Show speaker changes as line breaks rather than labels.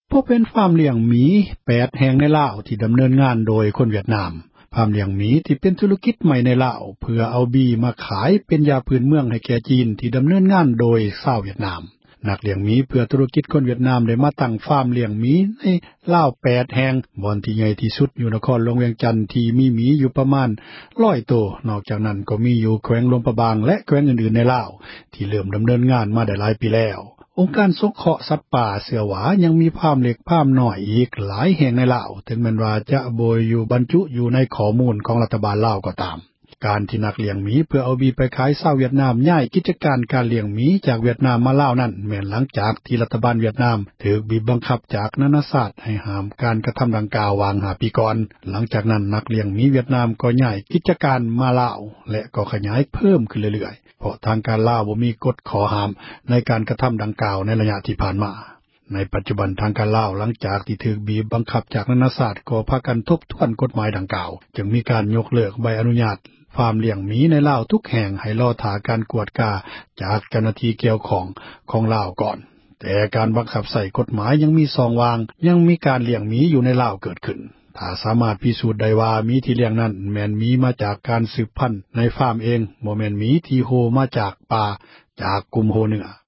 พบเป็นฟาร์มเลี้ยงหมี8แห่งในลาวที่ดำเนินงานโดยคนเวียดนามฟาร์มเลี้ยงหมีที่เป็นธุรกิจใหม่ในลาวเพื่อเอาบีมาขายเป็นยาพื้นเมืองให้แก่จีนที่ดำเนินงานโดยชาวเวียดนามนักเลี้ยงหมีเพื่อธุรกิจคนเวียดนามได้มาตั้งฟาร์มเลี้ยงหมีในลาว8แห่งบ่อนที่ใหญ่ที่สุดอยู่นครหลวงเวียงจันทน์ที่มีหมีอยู่ประมาณ100ตัวนอกจากนั้นก็มีอยู่แขวงหลวงพระบางและแขวงอื่นๆในลาวที่เริ่มดำเนินงานมาได้หลายปีแล้วองค์การสงเคราะห์สัตว์ป่าเสือหวายังมีฟาร์มเล็กฟาร์มน้อยอีกหลายแห่งในลาวถึงแม้ว่าจะบ่อยู่บรรจุอยู่ในข้อมูลของรัฐบาลลาวก็ตามการที่นักเลี้ยงหมีเพื่อเอาบีไปขายชาวเวียดนามย้ายกิจการการเลี้ยงหมีจากเวียดนามมาลาวนั้นแม้นหลังจากที่รัฐบาลเวียดนามถูกบีบบังคับจากนานาชาติให้ห้ามการกระทำดังกล่าววาง5 ปีก่อนหลังจากนั้นนักเลี้ยงหมีเวียดนามก็ย้ายกิจการมาลาวและก็ขยายเพิ่มขึ้นเรื่อยๆเพราะทางการลาวบ่มีกฎข้อห้ามในการกระทำดังกล่าวในระยะที่ผ่านมาในปัจจุบันทางการลาวหลังจากที่ถูกบีบบังคับจากนานาชาติก็พากันทบทวนกฎหมายดังกล่าวจึงมีการยกเลิกใบอนุญาตฟาร์มเลี้ยงหมีในลาวทุกแห่งให้รอถาการกวดกาจากเจ้าหน้าที่เกี่ยวของลาวก่อนแต่การบังคับใส่กฎหมายยังมี2 วางยังมีการเลี้ยงหมีอยู่ในลาวเกิดขึ้นถ้าสามารถพิสูจน์ได้ว่าหมีที่เลี้ยงนั้นแม่นหมีมาจากการสืบพันธุ์ในฟาร์มเองบ่แม่นหมีที่โฮมาจากป่าจากกลุ่มโฮเหนือ